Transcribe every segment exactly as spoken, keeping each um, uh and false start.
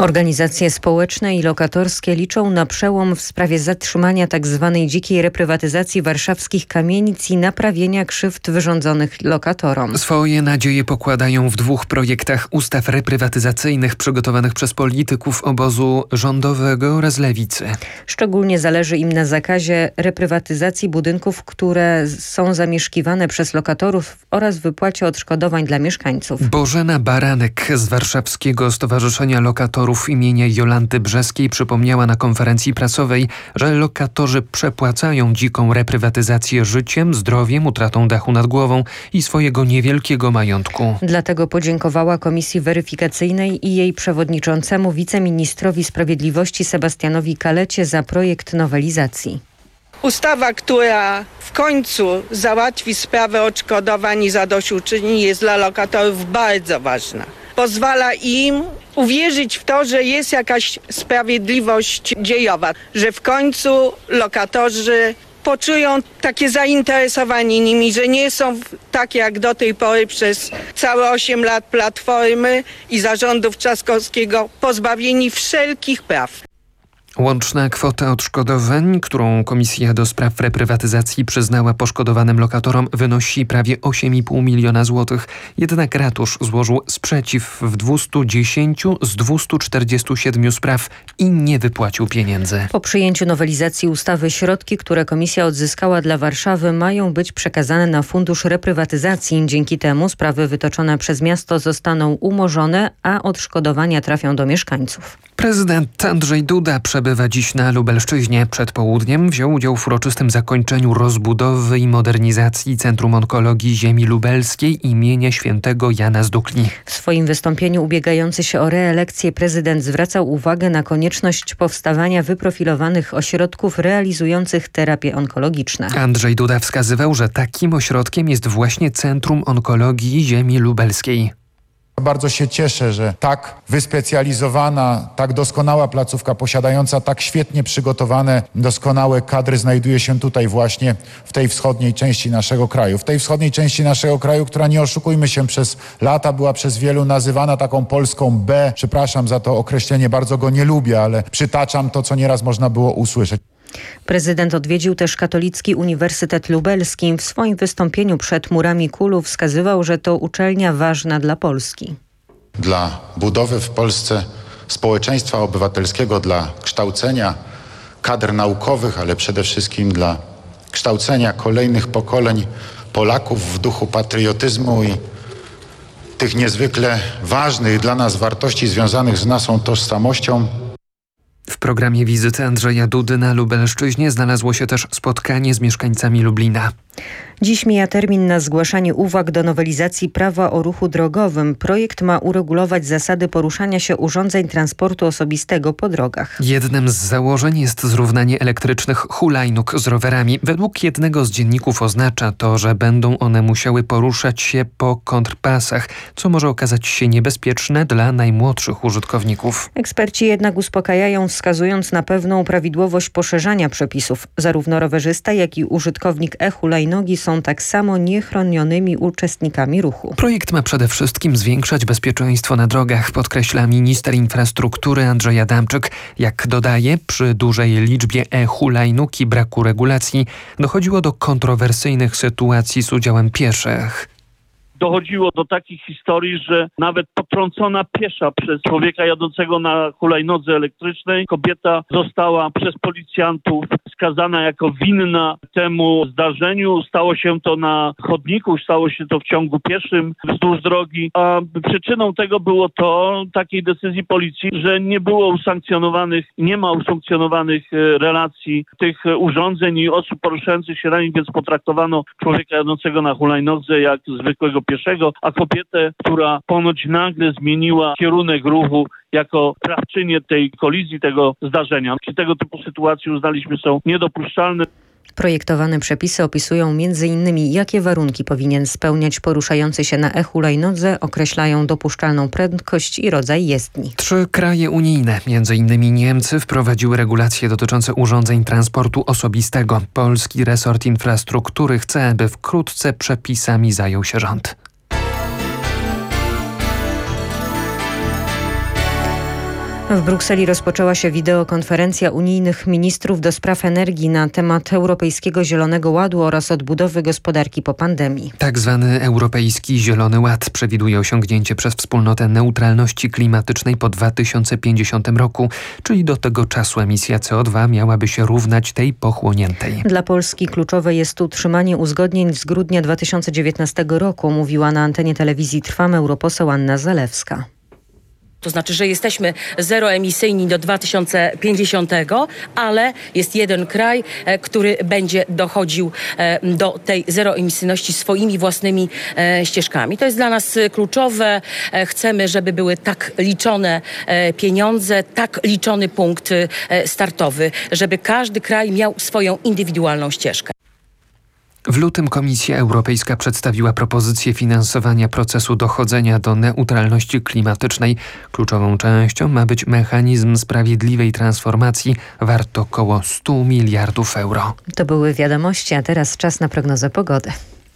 Organizacje społeczne i lokatorskie liczą na przełom w sprawie zatrzymania tzw. dzikiej reprywatyzacji warszawskich kamienic i naprawienia krzywd wyrządzonych lokatorom. Swoje nadzieje pokładają w dwóch projektach ustaw reprywatyzacyjnych przygotowanych przez polityków obozu rządowego oraz lewicy. Szczególnie zależy im na zakazie reprywatyzacji budynków, które są zamieszkiwane przez lokatorów oraz wypłacie odszkodowań dla mieszkańców. Bożena Baranek z Warszawskiego Stowarzyszenia Lokatorów imienia Jolanty Brzeskiej przypomniała na konferencji prasowej, że lokatorzy przepłacają dziką reprywatyzację życiem, zdrowiem, utratą dachu nad głową i swojego niewielkiego majątku. Dlatego podziękowała Komisji Weryfikacyjnej i jej przewodniczącemu wiceministrowi sprawiedliwości Sebastianowi Kalecie za projekt nowelizacji. Ustawa, która w końcu załatwi sprawę odszkodowań i zadośćuczynień, jest dla lokatorów bardzo ważna. Pozwala im uwierzyć w to, że jest jakaś sprawiedliwość dziejowa, że w końcu lokatorzy poczują takie zainteresowanie nimi, że nie są tak jak do tej pory przez całe osiem lat Platformy i zarządów Trzaskowskiego pozbawieni wszelkich praw. Łączna kwota odszkodowań, którą Komisja do Spraw Reprywatyzacji przyznała poszkodowanym lokatorom, wynosi prawie osiem i pół miliona złotych. Jednak ratusz złożył sprzeciw w dwustu dziesięciu z dwustu czterdziestu siedmiu spraw i nie wypłacił pieniędzy. Po przyjęciu nowelizacji ustawy środki, które komisja odzyskała dla Warszawy, mają być przekazane na Fundusz Reprywatyzacji. Dzięki temu sprawy wytoczone przez miasto zostaną umorzone, a odszkodowania trafią do mieszkańców. Prezydent Andrzej Duda przebywa dziś na Lubelszczyźnie. Przed południem wziął udział w uroczystym zakończeniu rozbudowy i modernizacji Centrum Onkologii Ziemi Lubelskiej imienia świętego Jana z Dukli. W swoim wystąpieniu ubiegający się o reelekcję prezydent zwracał uwagę na konieczność powstawania wyprofilowanych ośrodków realizujących terapie onkologiczne. Andrzej Duda wskazywał, że takim ośrodkiem jest właśnie Centrum Onkologii Ziemi Lubelskiej. Bardzo się cieszę, że tak wyspecjalizowana, tak doskonała placówka, posiadająca tak świetnie przygotowane, doskonałe kadry znajduje się tutaj właśnie w tej wschodniej części naszego kraju. W tej wschodniej części naszego kraju, która, nie oszukujmy się, przez lata była przez wielu nazywana taką Polską B. Przepraszam za to określenie, bardzo go nie lubię, ale przytaczam to, co nieraz można było usłyszeć. Prezydent odwiedził też Katolicki Uniwersytet Lubelski. W swoim wystąpieniu przed murami K U L-u wskazywał, że to uczelnia ważna dla Polski. Dla budowy w Polsce społeczeństwa obywatelskiego, dla kształcenia kadr naukowych, ale przede wszystkim dla kształcenia kolejnych pokoleń Polaków w duchu patriotyzmu i tych niezwykle ważnych dla nas wartości związanych z naszą tożsamością. W programie wizyty Andrzeja Dudy na Lubelszczyźnie znalazło się też spotkanie z mieszkańcami Lublina. Dziś mija termin na zgłaszanie uwag do nowelizacji prawa o ruchu drogowym. Projekt ma uregulować zasady poruszania się urządzeń transportu osobistego po drogach. Jednym z założeń jest zrównanie elektrycznych hulajnóg z rowerami. Według jednego z dzienników oznacza to, że będą one musiały poruszać się po kontrpasach, co może okazać się niebezpieczne dla najmłodszych użytkowników. Eksperci jednak uspokajają, wskazując na pewną prawidłowość poszerzania przepisów. Zarówno rowerzysta, jak i użytkownik e-hulajnogi są tak samo niechronionymi uczestnikami ruchu. Projekt ma przede wszystkim zwiększać bezpieczeństwo na drogach, podkreśla minister infrastruktury Andrzej Adamczyk. Jak dodaje, przy dużej liczbie e-hulajnóg i braku regulacji dochodziło do kontrowersyjnych sytuacji z udziałem pieszych. Dochodziło do takich historii, że nawet potrącona piesza przez człowieka jadącego na hulajnodze elektrycznej, kobieta została przez policjantów skazana jako winna temu zdarzeniu. Stało się to na chodniku, stało się to w ciągu pieszym wzdłuż drogi, a przyczyną tego było to, takiej decyzji policji, że nie było usankcjonowanych, nie ma usankcjonowanych relacji tych urządzeń i osób poruszających się na nich, więc potraktowano człowieka jadącego na hulajnodze jak zwykłego pieszego, a kobietę, która ponoć nagle zmieniła kierunek ruchu jako sprawczynię tej kolizji, tego zdarzenia. Czy tego typu sytuacje uznaliśmy są niedopuszczalne. Projektowane przepisy opisują między innymi, jakie warunki powinien spełniać poruszający się na e-hulajnodze, określają dopuszczalną prędkość i rodzaj jezdni. Trzy kraje unijne, między innymi Niemcy, wprowadziły regulacje dotyczące urządzeń transportu osobistego. Polski resort infrastruktury chce, aby wkrótce przepisami zajął się rząd. W Brukseli rozpoczęła się wideokonferencja unijnych ministrów do spraw energii na temat Europejskiego Zielonego Ładu oraz odbudowy gospodarki po pandemii. Tak zwany Europejski Zielony Ład przewiduje osiągnięcie przez wspólnotę neutralności klimatycznej po dwa tysiące pięćdziesiątym roku, czyli do tego czasu emisja C O dwa miałaby się równać tej pochłoniętej. Dla Polski kluczowe jest utrzymanie uzgodnień z grudnia dwa tysiące dziewiętnastego roku, mówiła na antenie telewizji Trwam europoseł Anna Zalewska. To znaczy, że jesteśmy zeroemisyjni do dwa tysiące pięćdziesiątego, ale jest jeden kraj, który będzie dochodził do tej zeroemisyjności swoimi własnymi ścieżkami. To jest dla nas kluczowe. Chcemy, żeby były tak liczone pieniądze, tak liczony punkt startowy, żeby każdy kraj miał swoją indywidualną ścieżkę. W lutym Komisja Europejska przedstawiła propozycję finansowania procesu dochodzenia do neutralności klimatycznej. Kluczową częścią ma być mechanizm sprawiedliwej transformacji wart około stu miliardów euro. To były wiadomości, a teraz czas na prognozę pogody.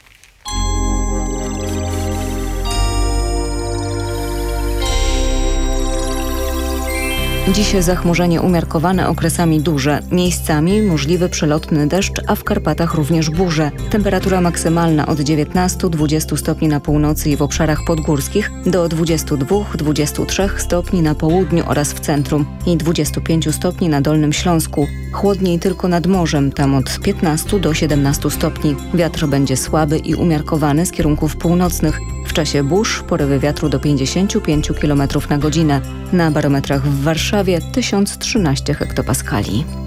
Dziś zachmurzenie umiarkowane, okresami duże. Miejscami możliwy przelotny deszcz, a w Karpatach również burze. Temperatura maksymalna od dziewiętnastu do dwudziestu stopni na północy i w obszarach podgórskich, do dwudziestu dwóch do dwudziestu trzech stopni na południu oraz w centrum i dwudziestu pięciu stopni na Dolnym Śląsku. Chłodniej tylko nad morzem, tam od piętnastu do siedemnastu stopni. Wiatr będzie słaby i umiarkowany z kierunków północnych. W czasie burz porywy wiatru do pięćdziesięciu pięciu kilometrów na godzinę. Na barometrach w Warszawie tysiąc trzynaście hektopaskali.